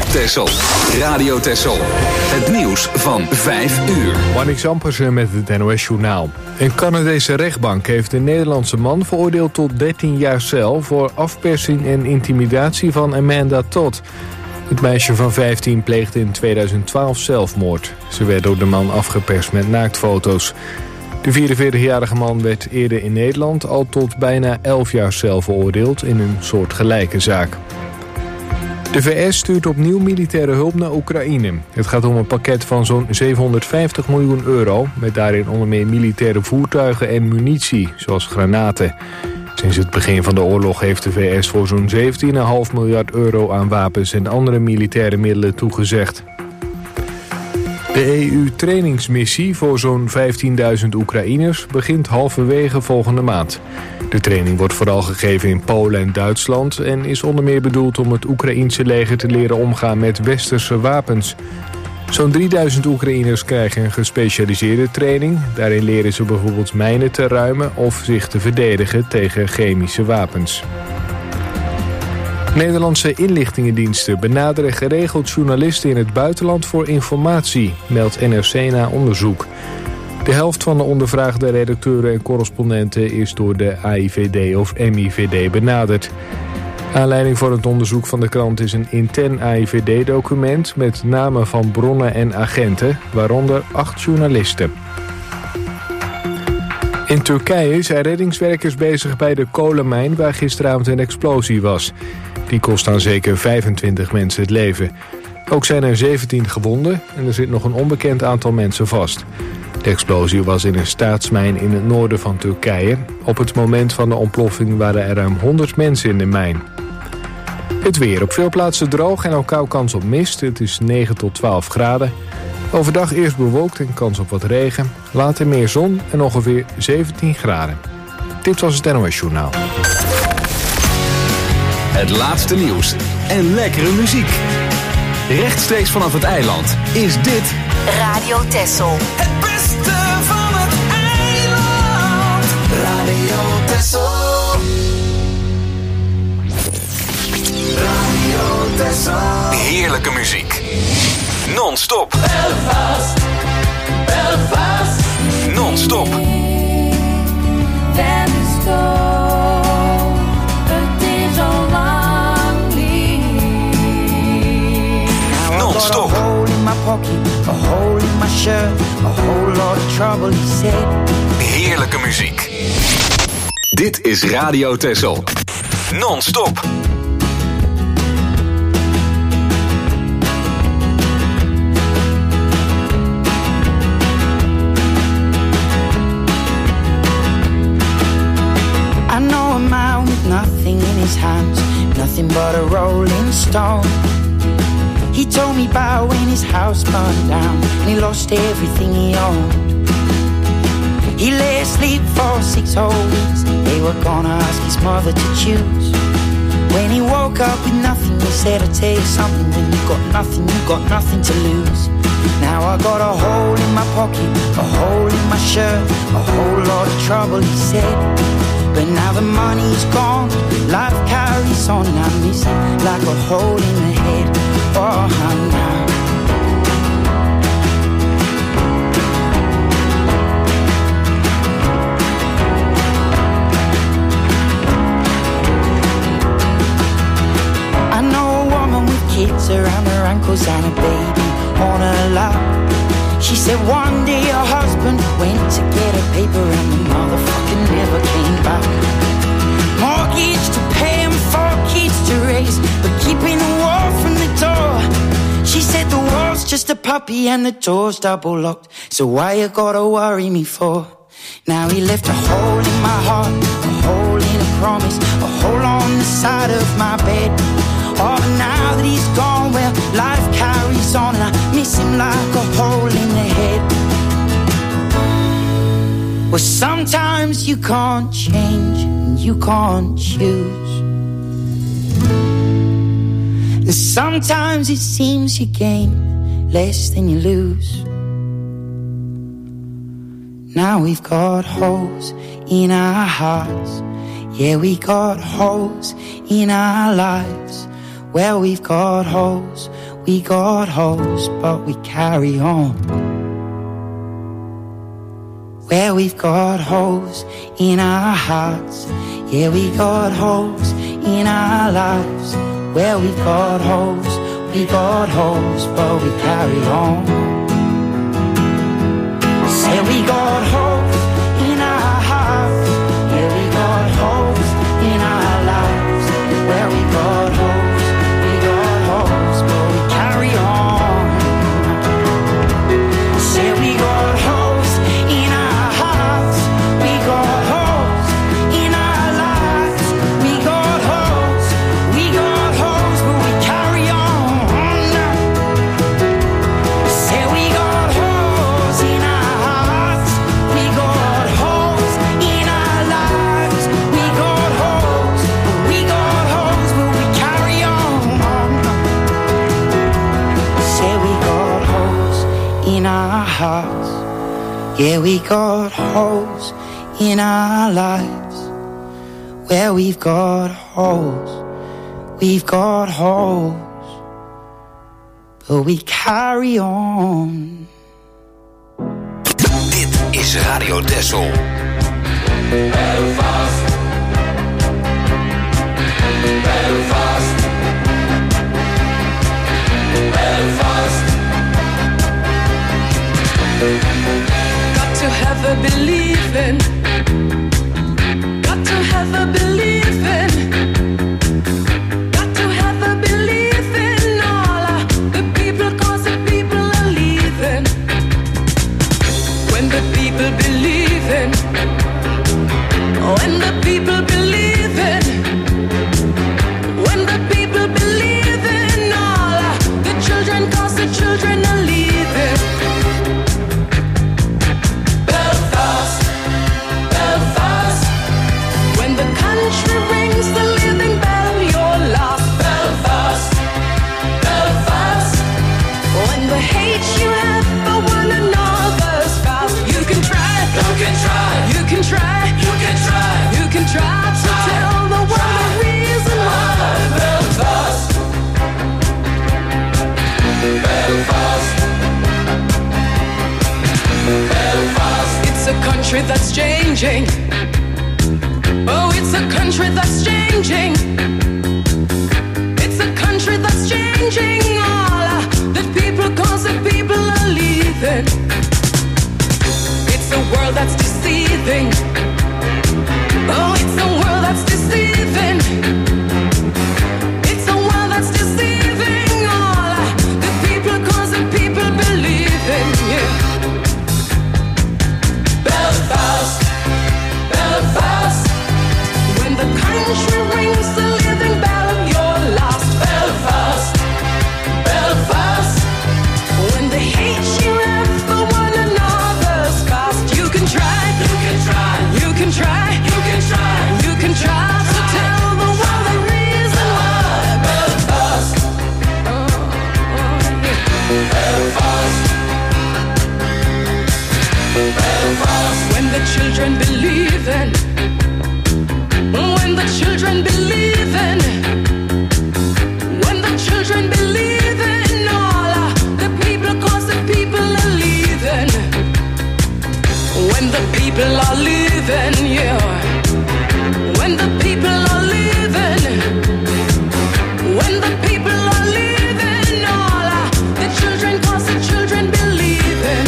Texel. Radio Texel. Het nieuws van 5 uur. Marnix Ampersen met het NOS Journaal. Een Canadese rechtbank heeft een Nederlandse man veroordeeld tot 13 jaar cel... voor afpersing en intimidatie van Amanda Todd. Het meisje van 15 pleegde in 2012 zelfmoord. Ze werd door de man afgeperst met naaktfoto's. De 44-jarige man werd eerder in Nederland al tot bijna 11 jaar cel veroordeeld in een soortgelijke zaak. De VS stuurt opnieuw militaire hulp naar Oekraïne. Het gaat om een pakket van zo'n 750 miljoen euro... met daarin onder meer militaire voertuigen en munitie, zoals granaten. Sinds het begin van de oorlog heeft de VS voor zo'n 17,5 miljard euro aan wapens... en andere militaire middelen toegezegd. De EU-trainingsmissie voor zo'n 15.000 Oekraïners begint halverwege volgende maand. De training wordt vooral gegeven in Polen en Duitsland... en is onder meer bedoeld om het Oekraïense leger te leren omgaan met westerse wapens. Zo'n 3000 Oekraïners krijgen een gespecialiseerde training. Daarin leren ze bijvoorbeeld mijnen te ruimen of zich te verdedigen tegen chemische wapens. Nederlandse inlichtingendiensten benaderen geregeld journalisten in het buitenland voor informatie, meldt NRC na onderzoek. De helft van de ondervraagde redacteuren en correspondenten is door de AIVD of MIVD benaderd. Aanleiding voor het onderzoek van de krant is een intern AIVD-document met namen van bronnen en agenten, waaronder 8 journalisten. In Turkije zijn reddingswerkers bezig bij de kolenmijn waar gisteravond een explosie was. Die kost aan zeker 25 mensen het leven. Ook zijn er 17 gewonden en er zit nog een onbekend aantal mensen vast. De explosie was in een staatsmijn in het noorden van Turkije. Op het moment van de ontploffing waren er ruim 100 mensen in de mijn. Het weer op veel plaatsen droog en ook kans op mist. Het is 9 tot 12 graden. Overdag eerst bewolkt en kans op wat regen. Later meer zon en ongeveer 17 graden. Dit was het NOS Journaal. Het laatste nieuws en lekkere muziek. Rechtstreeks vanaf het eiland is dit Radio Texel. Het beste van het eiland. Radio Texel. Radio Texel. heerlijke muziek. Non-stop. Belfast, Belfast. Non-stop. Non-stop. A hole in my pocket, a hole in my shirt, a whole lot of trouble, he said. Heerlijke muziek. Dit is Radio Texel. Non-stop. I know a man with nothing in his hands, nothing but a rolling stone. He told me about when his house burned down and he lost everything he owned. He lay asleep for 6 whole weeks. They were gonna ask his mother to choose. When he woke up with nothing, he said, I'll tell you something, when you got nothing to lose. Now I got a hole in my pocket, a hole in my shirt, a whole lot of trouble, he said. But now the money's gone, life carries on, and I miss it like a hole in the head. Oh, now. I know a woman with kids around her ankles and a baby on her lap. She said one day her husband went to get a paper and the motherfucker never came back. Mortgage to pay and 4 kids to raise, but keeping the wall from the door. She said the wall's just a puppy and the door's double locked, so why you gotta worry me for? Now he left a hole in my heart, a hole in a promise, a hole on the side of my bed. Oh, but now that he's gone, well, life carries on and I miss him like a hole in the head. Well, sometimes you can't change and you can't choose. And sometimes it seems you gain less than you lose. Now we've got holes in our hearts. Yeah, we got holes in our lives. Well, we've got holes We got holes, but we carry on. Where we've got holes in our hearts. Yeah, we got holes in our lives. Where we've got holes, but we carry on. Say we got holes in our hearts. Yeah, we got holes in our lives. Where we got holes, but we carry on. Say we got holes in our hearts. We got holes in our lives. We got holes, but we carry on. Say we got holes in our hearts. We got holes in our lives. We got holes, but we carry on. Say we got holes in our hearts. Yeah, we got holes in our lives. Where we've got holes, but we carry on. Dit is Radio Texel. Belfast, Belfast, Belfast. Got to have a believing. Got to have a believing. Got to have a believing. All the people, 'cause the people are leaving. When the people believe in. When the people believe in. When the people believe in. All the children, 'cause the children are leaving. Belfast, Belfast, When the country rings the living bell, you're lost. Belfast, Belfast. When the hate you have for one another's past, you can try, You can try, you can try, you can try. you can try to tell the world the reason why. Belfast, Belfast, Belfast. It's a country that's changing. Oh, it's a country that's changing. It's a country that's changing. All the people, 'cause the people are leaving. It's a world that's deceiving. Oh, it's a world that's deceiving. It's a world that's deceiving. All the people, 'cause the people believe in. Yeah. Belfast, Belfast, When the country rings the living bell, you're lost. Belfast, Belfast. When the hate you have for one another's past, you can try, You can try, you can try, you can try. you can try to tell the world the reason why. Belfast, Belfast, Belfast. When the children believe in. When the children believe in. When the children believe in. All the people, 'cause the people are leaving. When the people are leaving, yeah. When the people are leaving. When the people are leaving. All the children, 'cause the children believe in.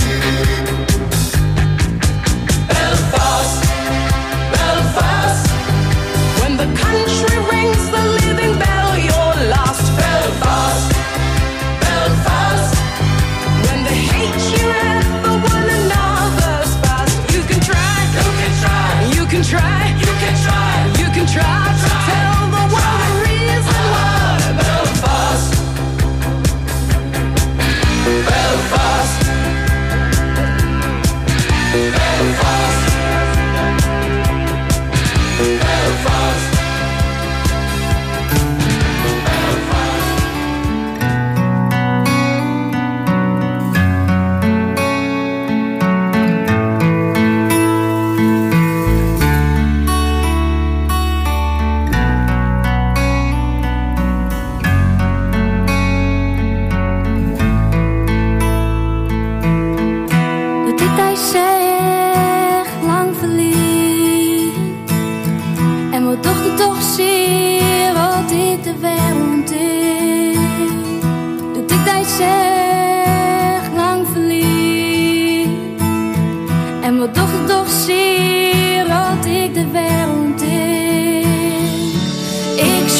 Belfast, Belfast, When the country rings the living bell, you're lost. Belfast, Belfast. When the hate you have for one another's past, you can try, You can try, you can try, you can try. you can try to tell the world the reason why. Belfast, Belfast, Belfast, Belfast.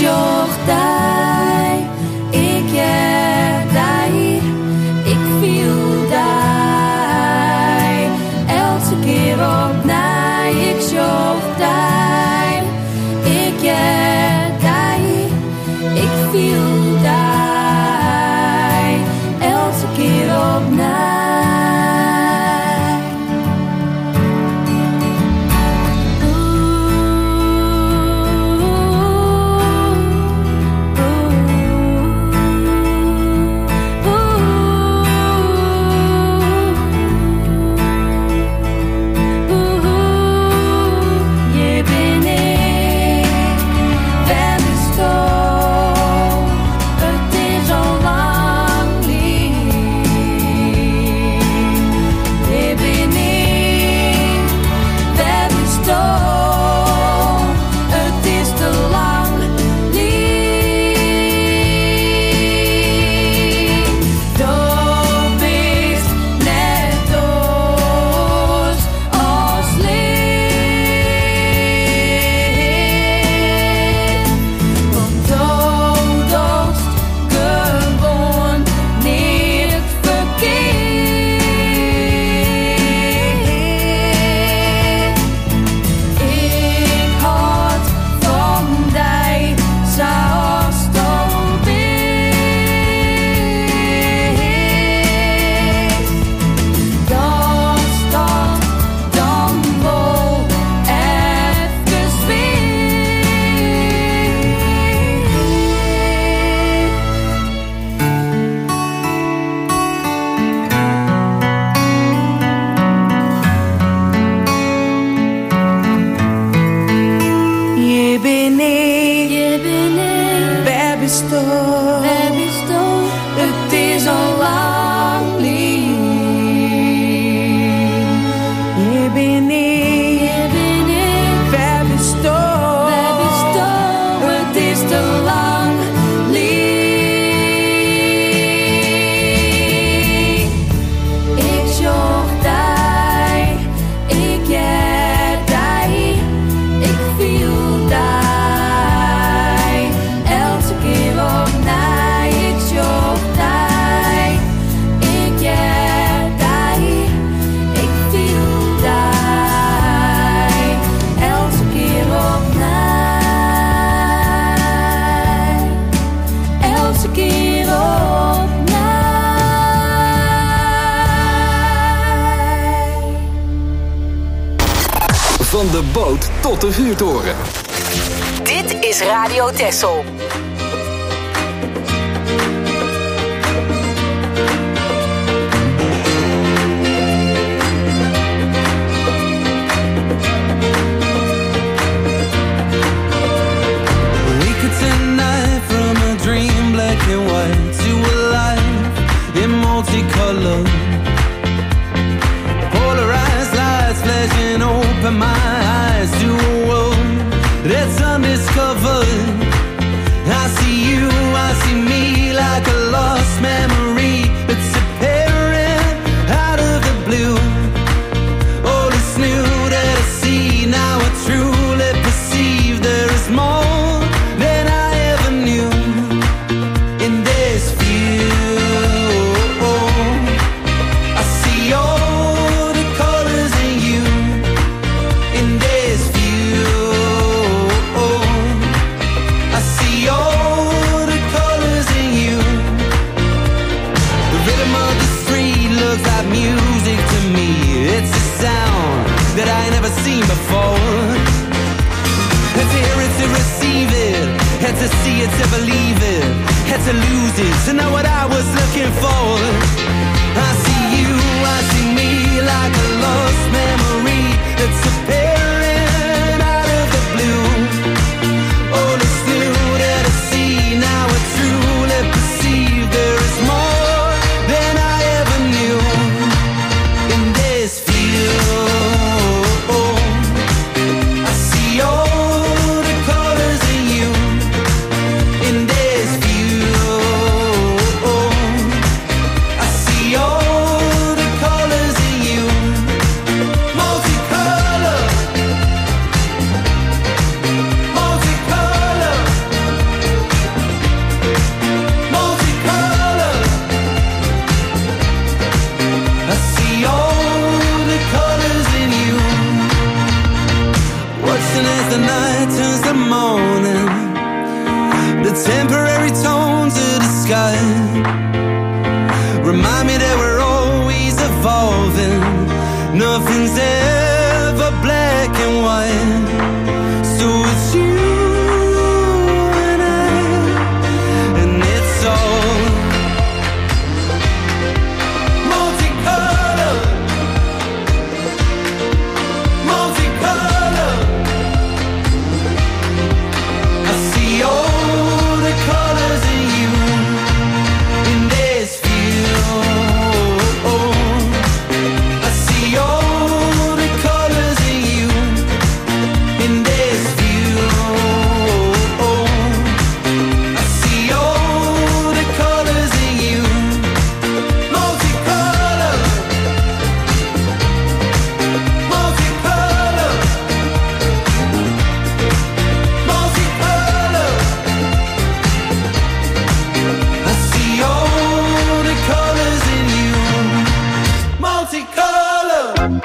zocht die, ik die, ik viel die, elke keer opnieuw. Ik zocht die, ik die, ik viel die, elke keer opnieuw. Van de boot tot de vuurtoren. Dit is Radio Texel. We could tonight from a dream black and white to a life in multicolor. Polarized lights flashing open my eyes to a world that's undiscovered. I see you, I see me like a lost memory that's disappearing out of the blue. All is new that I see, now I truly perceive there is more than I ever knew in this view. I see all the colors in you in this view. I see all the colors in you. The rhythm of the street looks like music to me. It's a sound that I ain't never seen before. Had to hear it to receive it, had to see it to believe it, had to lose it to know what I was looking for. I see you, I see me like a lost memory that's disappearing out of the blue. All is new that I see, now I truly perceive there is more than I ever knew in this view. I see all the colors in you in this view. I see all the colors in you. the night turns to morning, the temporary tones of the sky remind me that we're always evolving. Nothing's ever black and white. So it's you and I, and it's all multicolor, multicolor. I see all the colors in you in this view. I see all the colors in you in this view. I see all the colors in you, multicolor, multicolor, multicolor. I see all the colors in you, multicolor.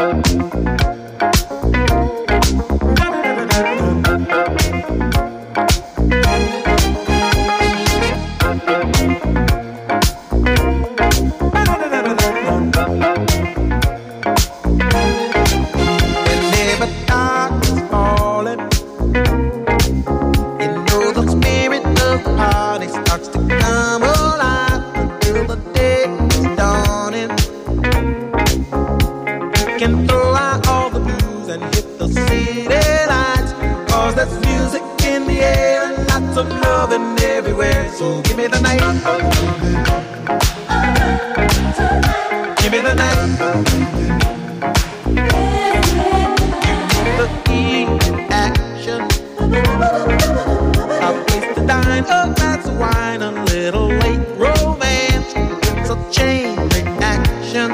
Whenever dark is falling, you know the spirit of the party starts to come alive until the day is dawning. You can throw out all the blues and hit the city lights, 'cause there's music in the air and lots of loving everywhere. So give me the night, give me the night. The key action, a place to dine, a glass of wine, a little late romance. It's a chain reaction.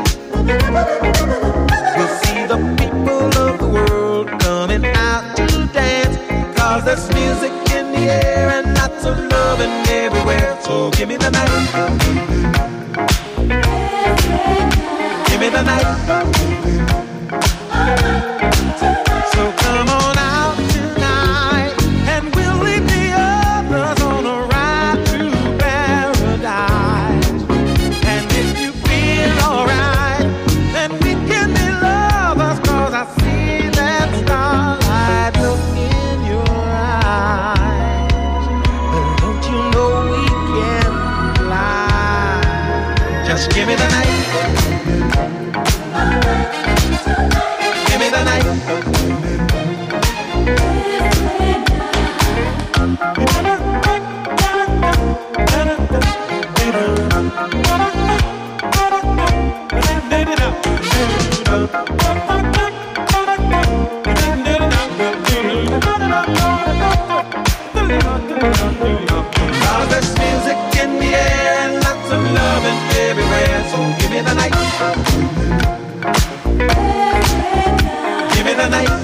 We'll see the people of the world coming out to dance, 'cause there's music in the air and lots of loving everywhere. So give me the night, give me the night. So come on out tonight, and we'll leave the others on a ride through paradise. And if you feel alright, then we can be lovers, 'cause I see that starlight look in your eyes. But don't you know we can fly? Just give me the night, give me the night. Cause there's music in the air and lots of loving everywhere. So give me the night, give me the night.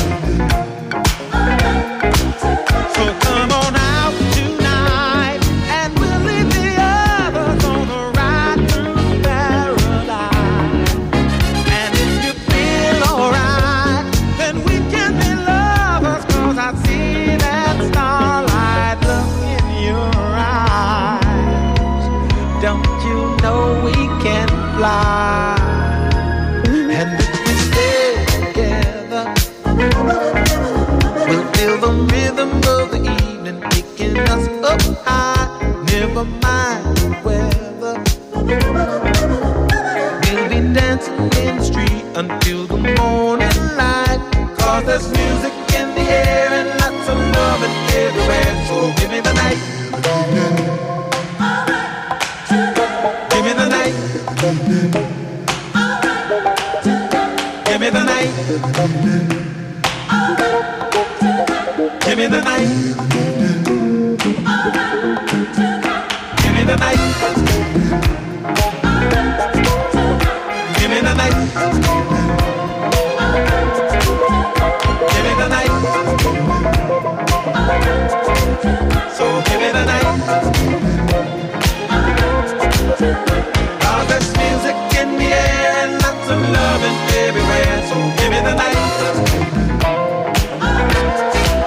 So come on out tonight, and we'll leave the others on a ride through paradise. And if you feel alright, then we can be lovers, 'cause I see that starlight look in your eyes. Don't you know we can fly? And if we stay together, we'll feel the rhythm of the evening picking us up high. Never mind the weather, we'll be dancing in the street until the morning light. 'Cause there's music in the air and lots of loving everywhere. So give me the night, give me the night, give me the night, give me the night, give me the night, give me the night, give me the night. So give me the night, 'cause there's music in the air and lots of loving everywhere. So give me the night,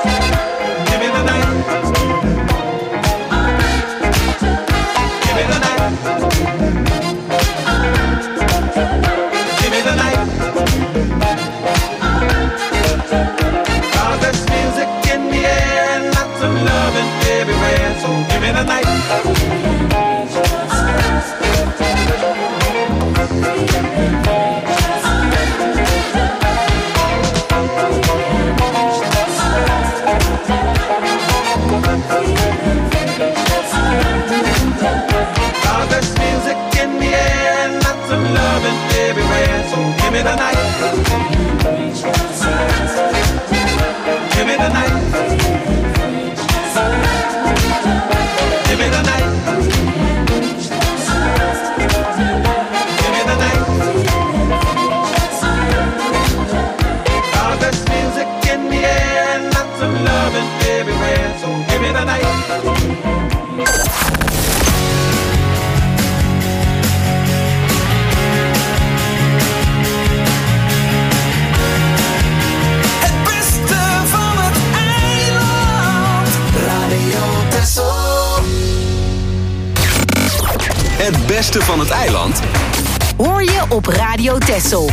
Het beste van het eiland Hoor je op Radio Texel.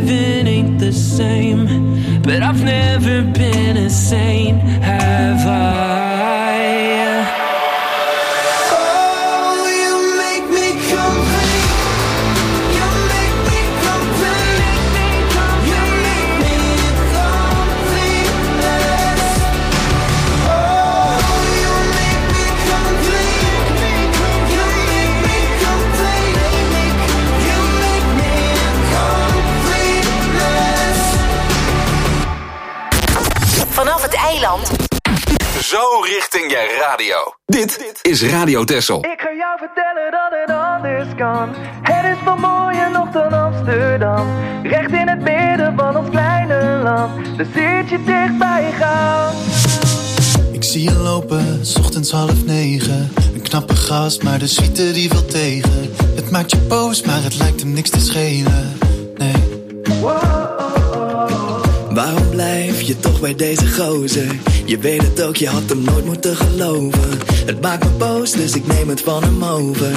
living ain't the same, but I've never been a saint, have I? Vanaf het eiland. Zo richting je radio. Dit is Radio Texel. Ik ga jou vertellen dat het anders kan. Het is veel mooier nog dan Amsterdam. Recht in het midden van ons kleine land. Daar zit je dicht bij je gang. Ik zie je lopen, 's ochtends 8:30. Een knappe gast, maar de suite die wil tegen. Het maakt je boos, maar het lijkt hem niks te schelen. Nee. Waarom blijf je toch bij deze gozer? Je weet het ook, je had hem nooit moeten geloven. Het maakt me boos, dus ik neem het van hem over.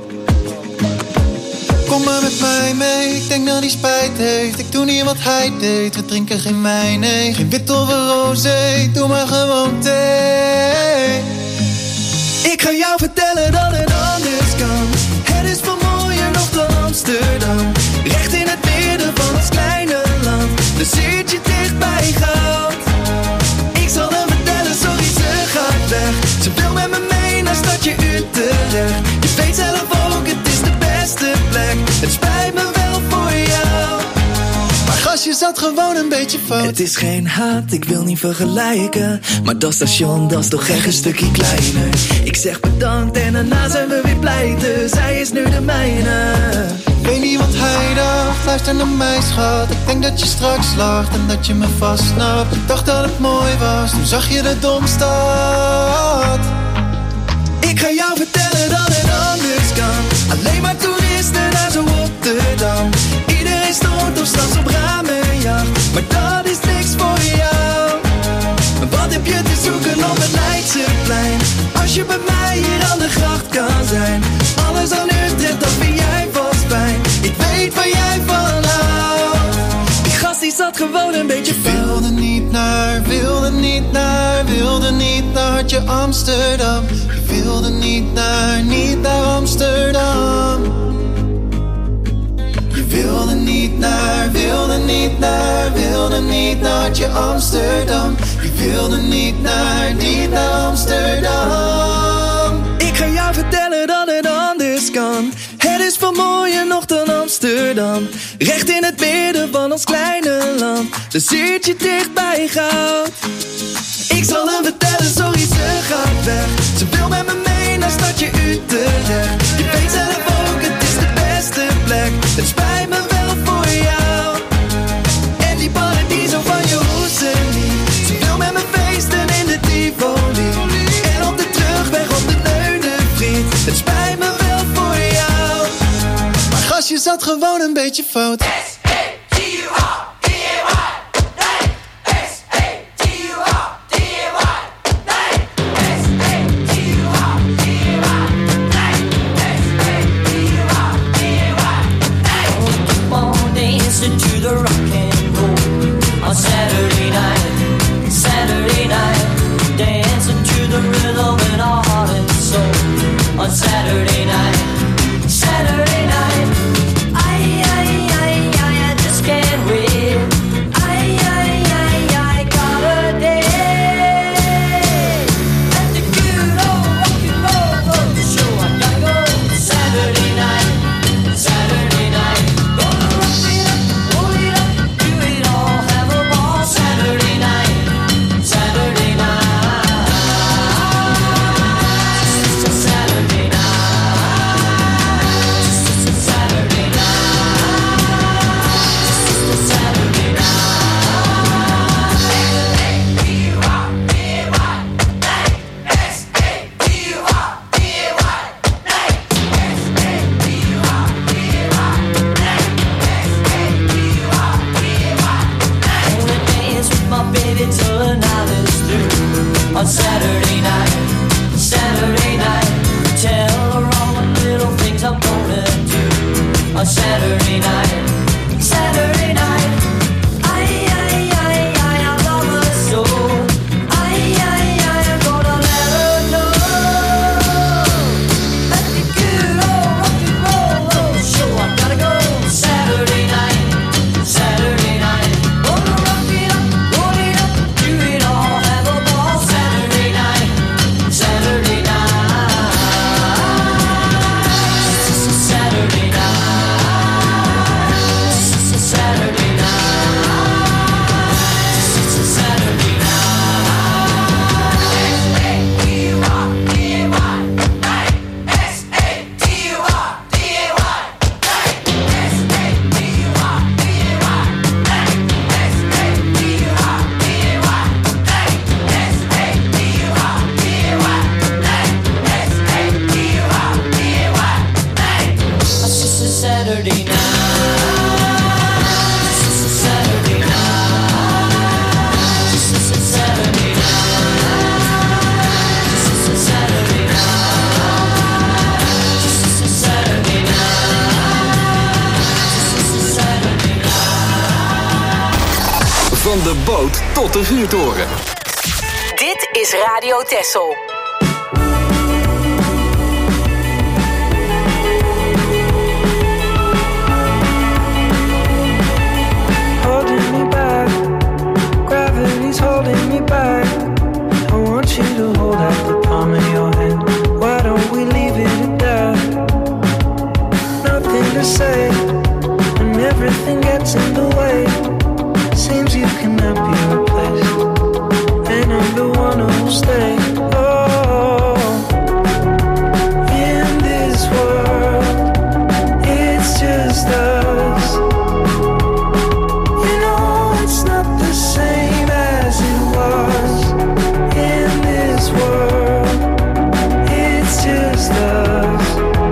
Kom maar met mij mee, ik denk dat hij spijt heeft. Ik doe niet wat hij deed, we drinken geen wijn, nee. Geen wit of een rosé, doe maar gewoon thee. Ik ga jou vertellen dat het anders kan. Het is veel mooier nog dan Amsterdam. Recht in het midden van ons kleine land. Dus zit je dicht bij goud. Ik zal hem vertellen, sorry ze gaat weg. Ze wil met me mee naar stadje Utrecht. Je weet zelf ook, het is de beste plek. Het spijt me wel voor jou. Maar gastje zat gewoon een beetje fout. Het is geen haat, ik wil niet vergelijken. Maar dat station, dat is toch echt een stukje kleiner. Ik zeg bedankt en daarna zijn we weer pleiten. Zij is nu de mijne. Weet niet wat hij dacht, luister naar mij schat. Ik denk dat je straks lacht en dat je me vastsnapt. Ik dacht dat het mooi was, toen zag je de domstad. Ik ga jou vertellen dat het anders kan. Alleen maar toeristen naar zo Rotterdam. Iedereen stort of straks op ramenjacht. Maar dat is niks voor jou. Wat heb je te zoeken op het Leidseplein? Als je bij mij hier aan de gracht kan zijn. Alles aan Utrecht, dat vind jij vast fijn. Ik weet waar jij van houdt. Die gast die zat gewoon een beetje fout. Wilde niet naar, wilde niet naar, wilde niet naar Hartje Amsterdam. Je wilde niet naar Amsterdam. Je wilde niet naar, wilde niet naar, wilde niet naar Hartje Amsterdam. Je wilde niet naar Amsterdam. Ik ga jou vertellen dat het anders kan. Het is veel mooier nog dan Amsterdam. Recht in het midden van ons kleine land. Dus zit je dicht bij goud. Ik zal hem vertellen, sorry ze gaat weg. Ze wil met me mee naar stadje Utrecht. Je weet zelf ook, het is de beste plek. Het spijt me wel voor jou. En die paradiso van je hoezen niet. Ze wil met me feesten in de Tivoli. En op de terugweg op de Leunenvriet. Het spijt me wel voor jou. Maar gastje zat gewoon een beetje fout. To the rock and roll on Saturday night, dancing to the rhythm in our heart and soul on Saturday night. I just can't wait. I got a day at the good old rock and roll show. I gotta go Saturday night. Van de boot tot de vuurtoren. Dit is Radio Texel. Holding me back, gravity's holding me back. I want you to hold out the palm of your hand. Why don't we leave it at that? Nothing to say, and everything gets in the way. Seems you cannot be replaced, and I'm the one who'll stay. Oh, in this world, it's just us. You know it's not the same as it was. In this world, it's just us.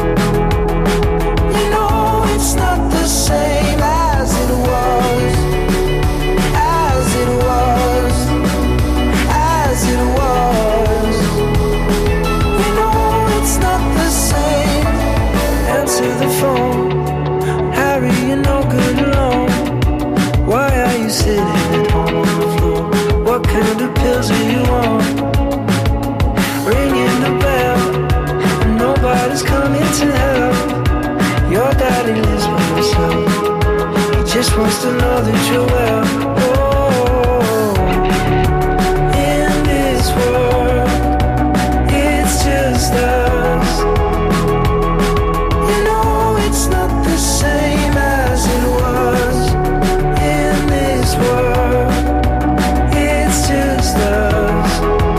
You know it's not the same as it was. As it was. As it was. You know it's not the same. Answer the phone. Harry, you're no good alone. Why are you sitting at home on the floor? What kind of pills are you on? Ringing the bell, and nobody's coming to help. Your daddy lives by himself. He just wants to know that you're well. Oh, in this world, it's just us. You know it's not the same as it was. In this world, it's just us.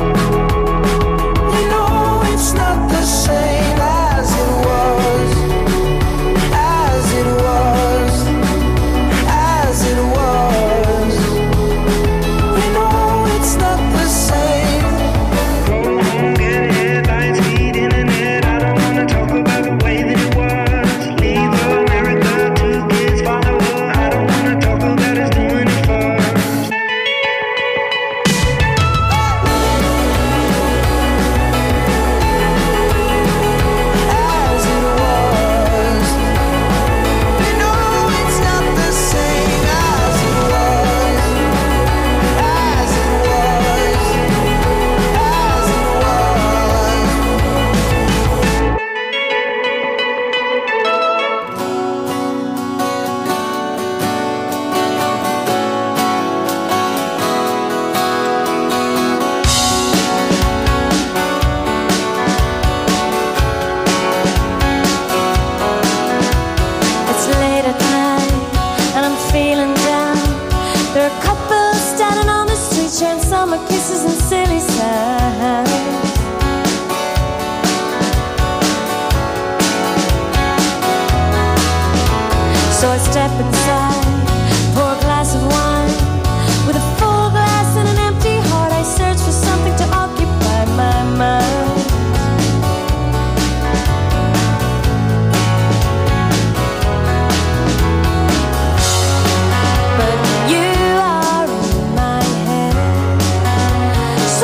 You know it's not the same as it was. As it was. As it was. You know it's not the same. Go home, get headlines, feed internet. I don't wanna talk about the way that it was. Leave America, 2 kids, follow her. I don't wanna talk about us doing it first. As it was. You know it's not the same as it was. As it was. As it was. It's late at night and I'm feeling down. There are couples standing on the street sharing summer kisses and silly sounds. So I step inside, pour a glass of wine. With a full glass and an empty heart, I search for something to occupy my mind. But you are in my head,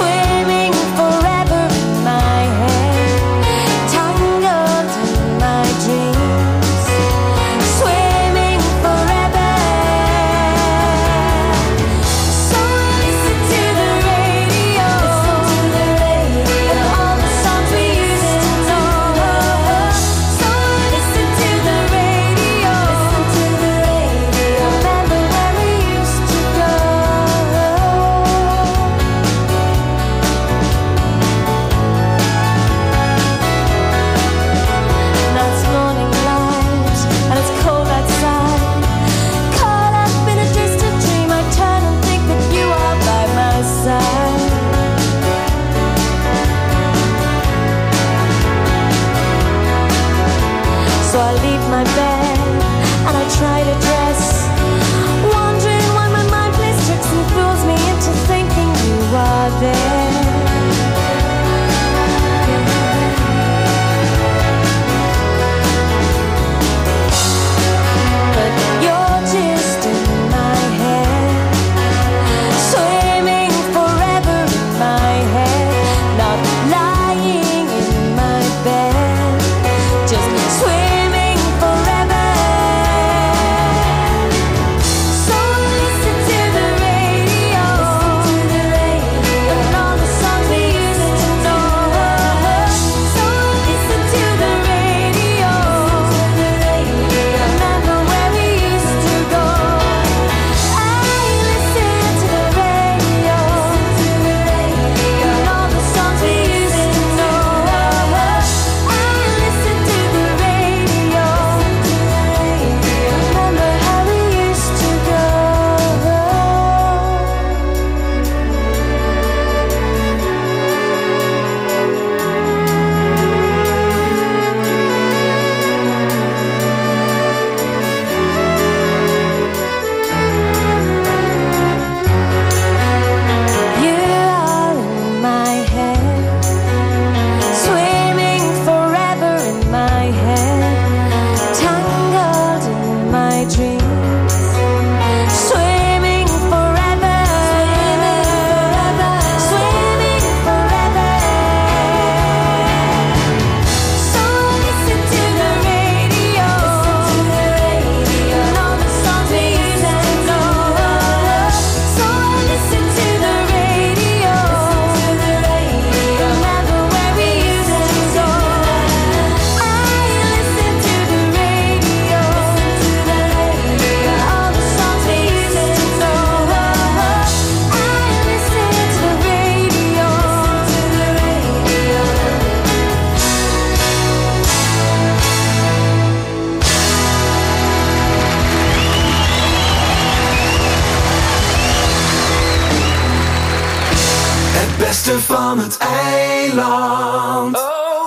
beste van het eiland.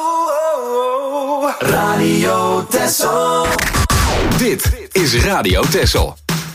Radio Texel. Dit is Radio Texel.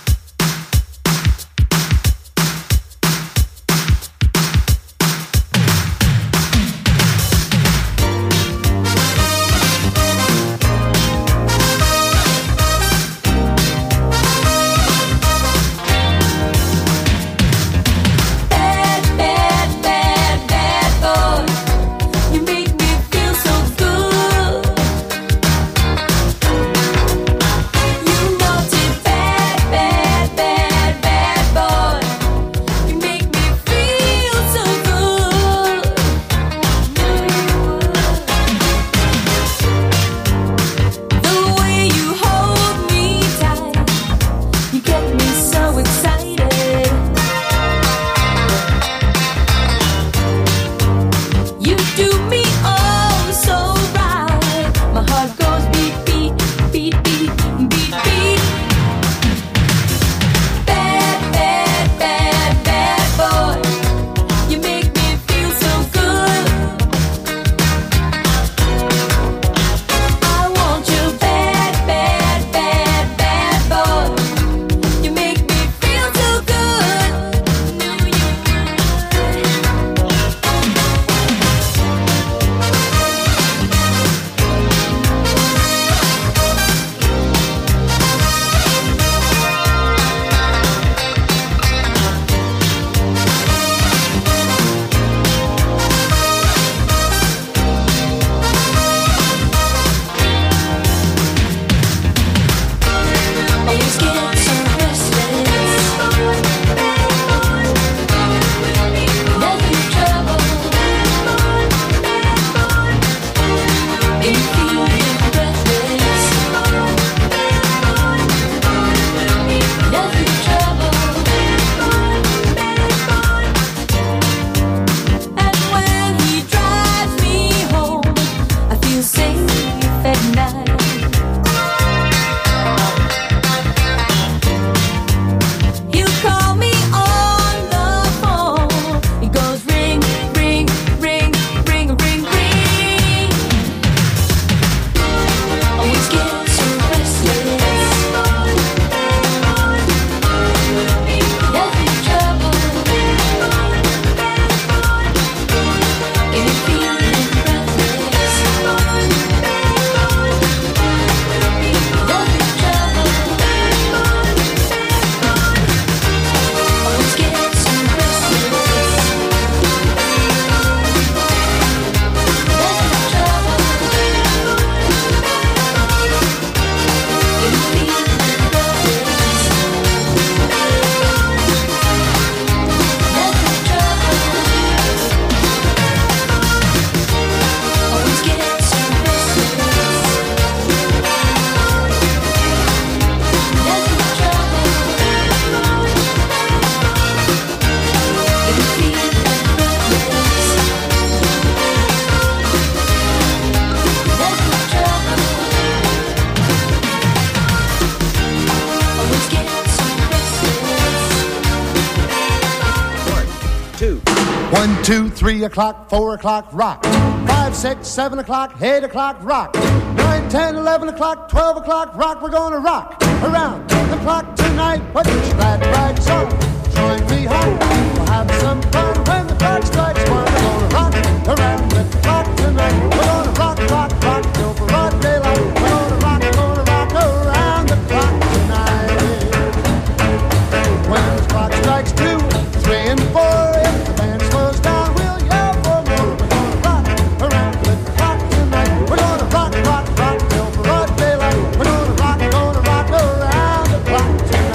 two. 1, 2, 3 o'clock, 4 o'clock, rock. 5, 6, 7 o'clock, 8 o'clock, rock. 9, 10, 11 o'clock, 12 o'clock, rock. We're gonna rock around the clock tonight. Put your glad rags on, join me home. We'll have some fun when the clock strikes 1. We're gonna rock around the clock tonight. We're gonna rock, rock, rock till broad daylight. We're gonna rock around the clock tonight. When the clock strikes 2, 3, and 4, if the band slows down, we'll yell for more. We're gonna rock around the clock tonight. We're gonna rock, rock, rock till broad daylight. We're gonna rock around the clock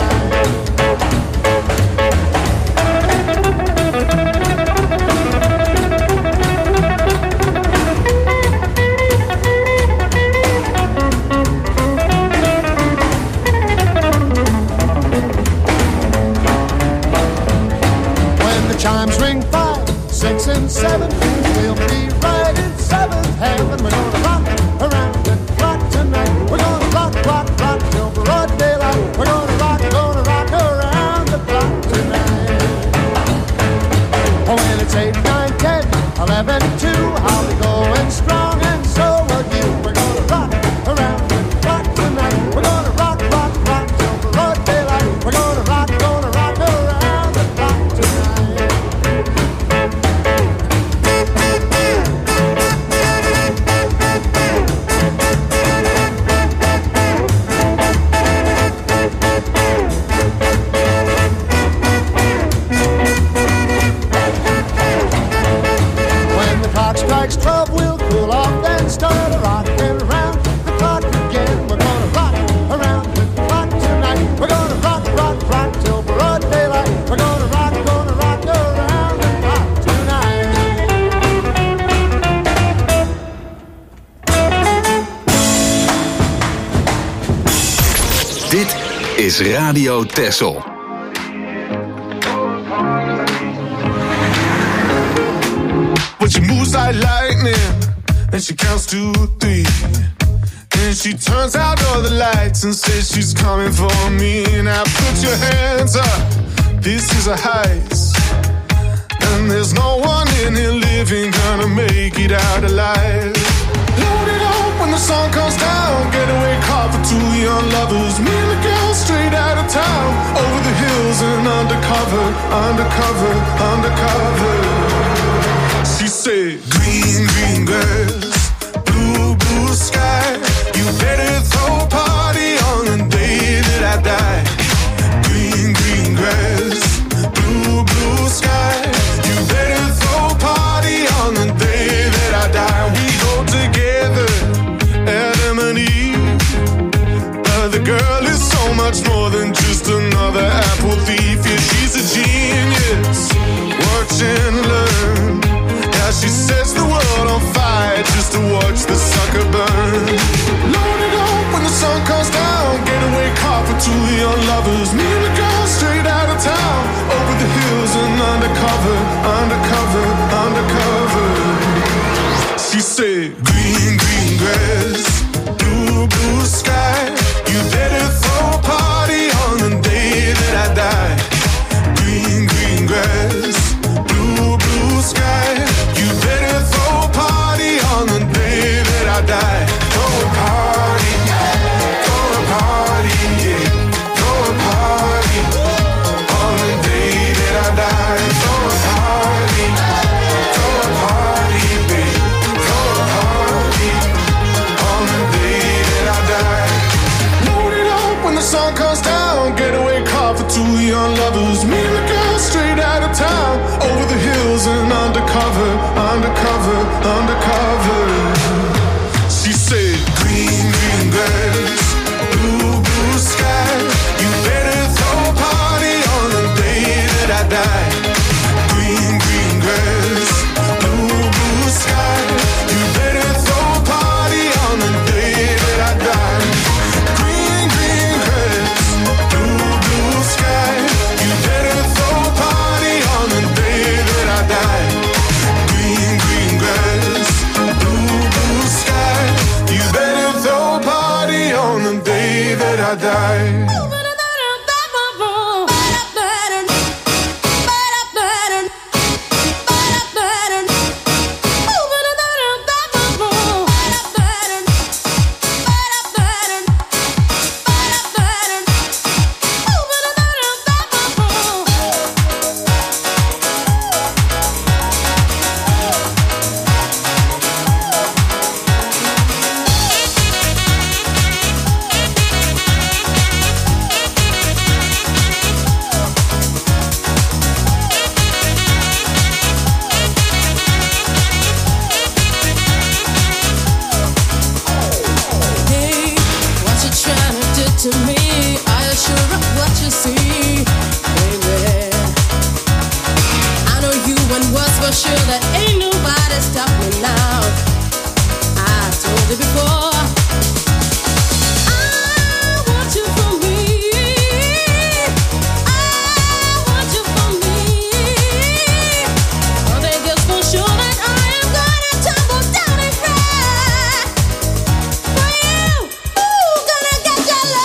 chimes ring 5, 6, and 7. We'll be right in 7th heaven. We're gonna rock around the clock tonight. We're gonna rock, rock, rock till broad daylight. We're gonna rock around the clock tonight. Oh, when it's 8, 9, is Radio Texel. But she moves like lightning, and she counts to 3. And she turns out all the lights and says she's coming for me. Now put your hands up, this is a heist. And there's no one in here living gonna make it out alive. Load it up when the sun comes down, getaway car for 2 young lovers. Me and the girl straight out of town, over the hills and undercover, undercover, undercover. She said, green, green grass, blue, blue sky. You better throw a party on the day that I die. Green, green grass, blue, blue sky. You better throw a party on the day that I die. We go together, Adam and Eve. But the girl is so much more than just another apple thief. Yeah, she's a genius. Watch and learn. She sets the world on fire just to watch the sucker burn. Load it up when the sun comes down, getaway car for 2 young lovers. Me and the girl straight out of town, over the hills and undercover, undercover, undercover. She said, green, green grass, blue, blue sky. You better throw a party on the day that I die. Green, green grass, blue, blue sky. You better throw a party on the day that I die. Throw a party, yeah. Throw a party on the day that I die. Throw a party, babe. Throw a party on the day that I die. Load it up when the sun comes down, getaway car for 2 young lovers. Me and the girl straight out of town, over the hills and undercover, undercover, undercover. She said, green, green grass, blue, blue sky. You better throw a party on the day that I die. Green, green grass, blue, blue sky. You better throw a party on the day that I die. Green, green grass, blue, blue sky. You better throw a party on the day that I die. Green, green grass, blue, blue sky. You better throw a party on the day that I die. To me, I assure of what you see, baby. I know you and was for sure that ain't nobody stop me now. I told you before, I want you for me. I want you for me. One thing is for sure that I am gonna tumble down and cry for you. Ooh, gonna get your love.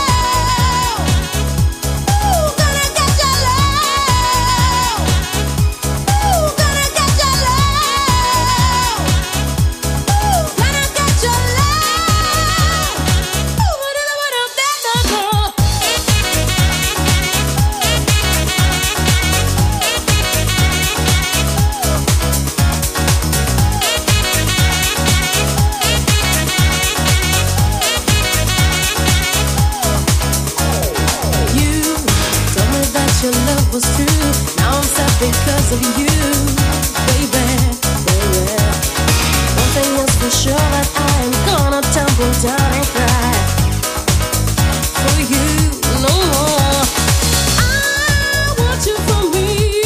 Your love was true. Now I'm sad because of you, baby, baby. One thing is for sure that I'm gonna tumble down and cry for you no more. I want you for me.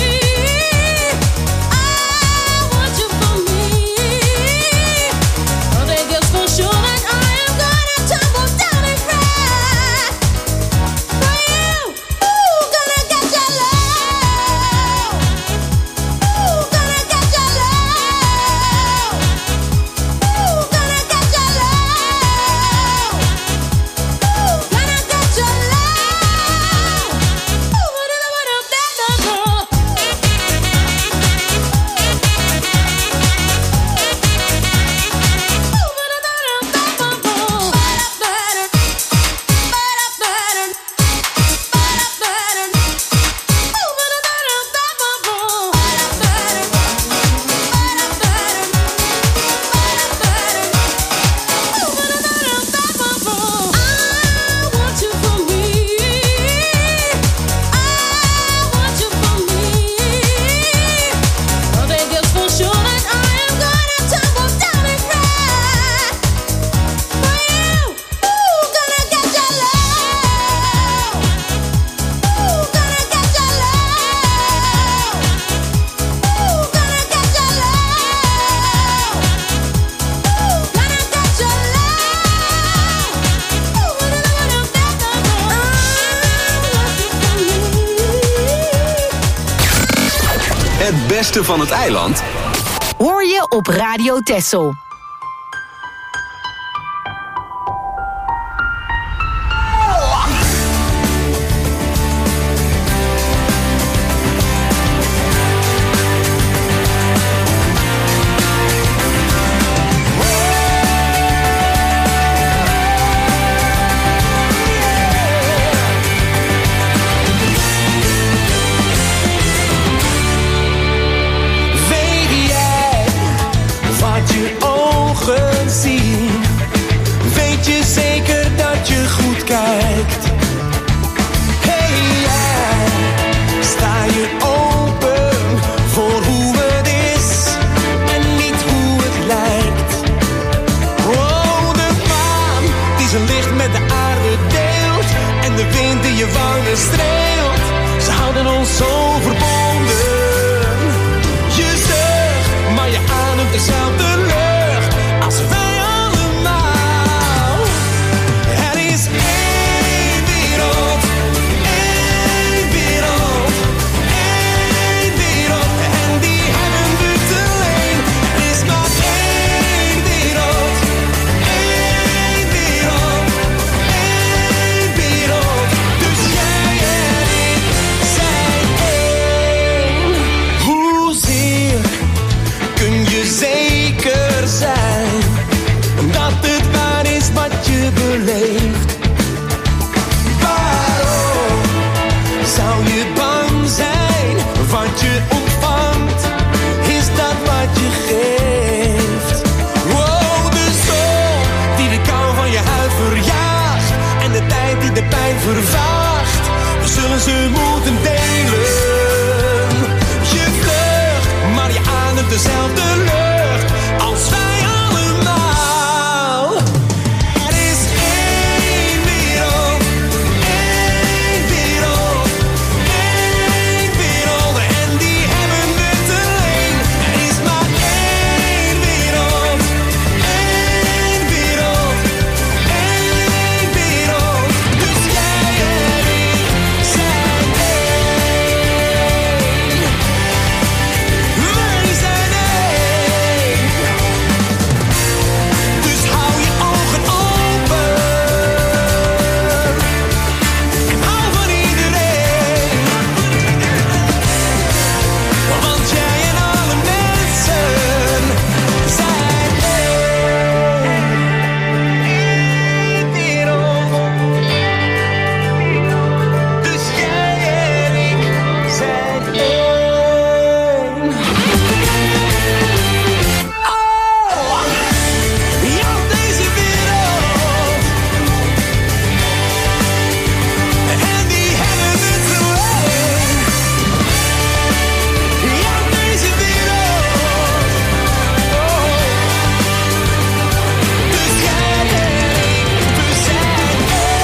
I want you for me. One thing is for sure that I am gonna tumble down and cry for you. Het beste van het eiland Hoor je op Radio Texel. Weet je zeker dat je goed kijkt? Hey jij, sta je open voor hoe het is en niet hoe het lijkt? Oh, de maan die zijn licht met de aarde deelt en de wind die je wangen streelt, ze houden ons zo verbonden. Je zucht, maar je ademt dezelfde lucht als wij. Zeker zijn dat het waar is wat je beleeft. Waarom zou je bang zijn? Wat je ontvangt is dat wat je geeft. Wow, de zon die de kou van je huid verjaagt en de tijd die de pijn vervaagt, we zullen ze moeten delen. Je vlucht, maar je ademt dezelfde lucht als wij allemaal. Er is één wereld, één wereld, één wereld en die hebben we te leen. Er is maar één wereld, één wereld, één wereld. Dus jij en ik zijn één. Wij zijn één. Dus hou je ogen open en hou van iedereen. Want jij en alle mensen zijn één. Eén wereld. Dus jij en ik zijn één. Oh, ja, deze wereld. En die hebben we te leen. Ja, deze wereld. Oh. Dus jij en ik, we zijn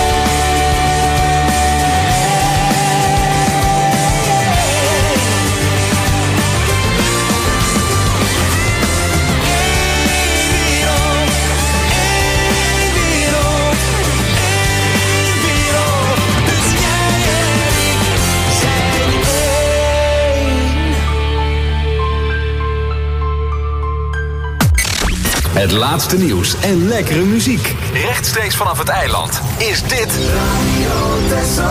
Het laatste nieuws en lekkere muziek. Rechtstreeks vanaf het eiland is dit Radio Texel.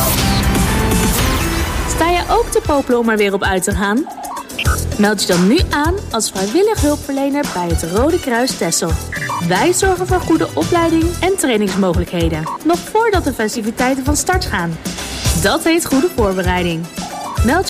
Sta je ook te popelen om er weer op uit te gaan? Meld je dan nu aan als vrijwillig hulpverlener bij het Rode Kruis Texel. Wij zorgen voor goede opleiding en trainingsmogelijkheden, nog voordat de festiviteiten van start gaan. Dat heet goede voorbereiding. Meld